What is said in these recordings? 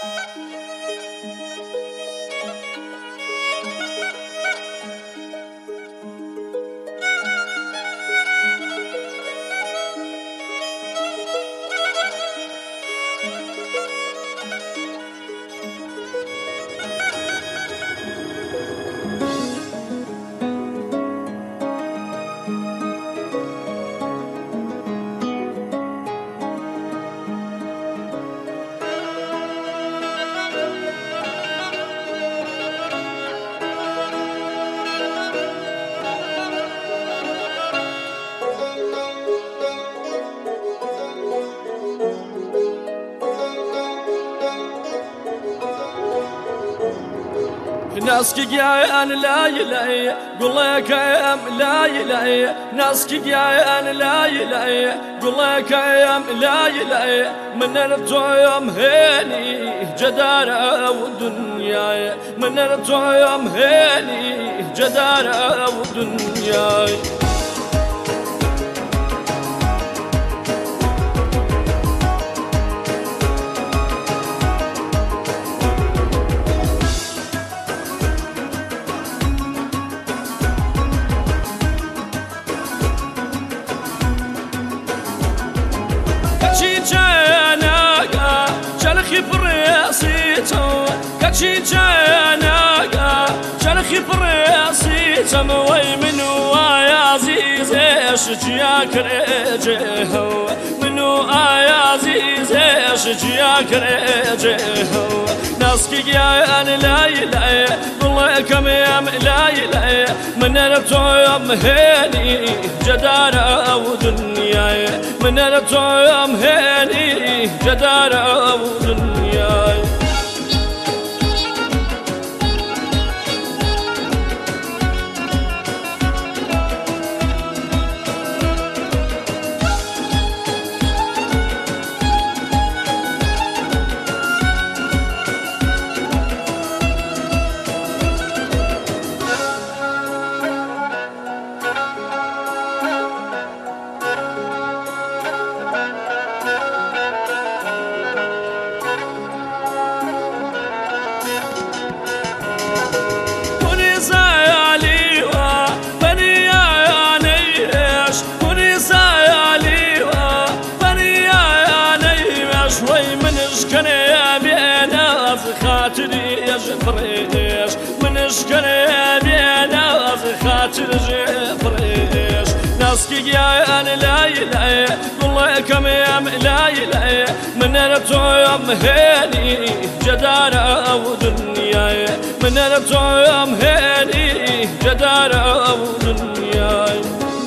ناس كيان لا يلاي قول لك يا لا يلاي ناس كيان لا يلاي قول لك يا لا يلاي من الطيم هاني جدارة ودنياي من الطيم هاني جدارة ودنياي كاتشي جاناقا شرخي فريسي تموي منو يا عزيز شجياك رجيه منو يا عزيز شجياك رجيه ناس كيان لا يلاي والله كم يم لا يلاي من الطيم هاني جدارة ودنياي من الطيم هاني جدارة ودنياي فريش من اشكري بينا خاطر فريش ناس كيان لا يلاي والله كم يم لا يلاي من الطيم هاني جدارة ودنياي من الطيم هاني جدارة ودنياي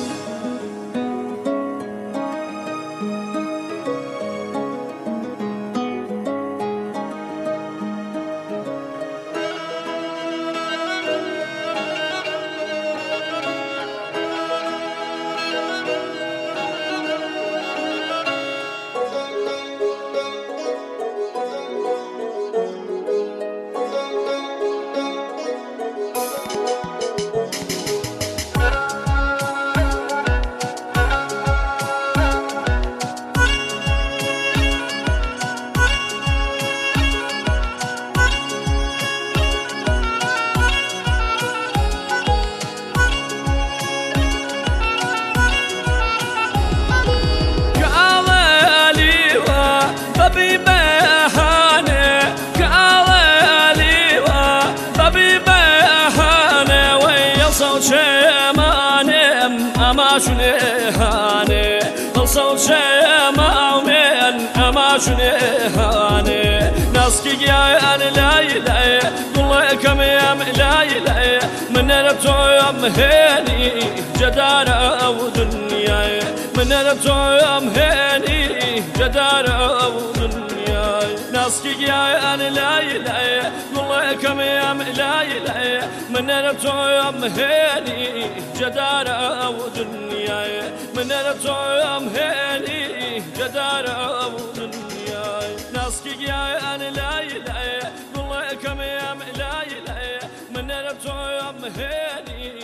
شنهاني الصوت شمع من أما شنهاني ناس كيان لا يلاي والله كم يم لا يلاي من الطيم هاني جدارة ودنياي من الطيم هاني جدارة ودنياي ناس كيان لا يلاي والله كم يم لا يلاي من الطيم هاني جدارة ودنياي من الطيم هاني جدارة ودنياي ناس كيان لا يلاي والله كم يم لا يلاي من الطيم هاني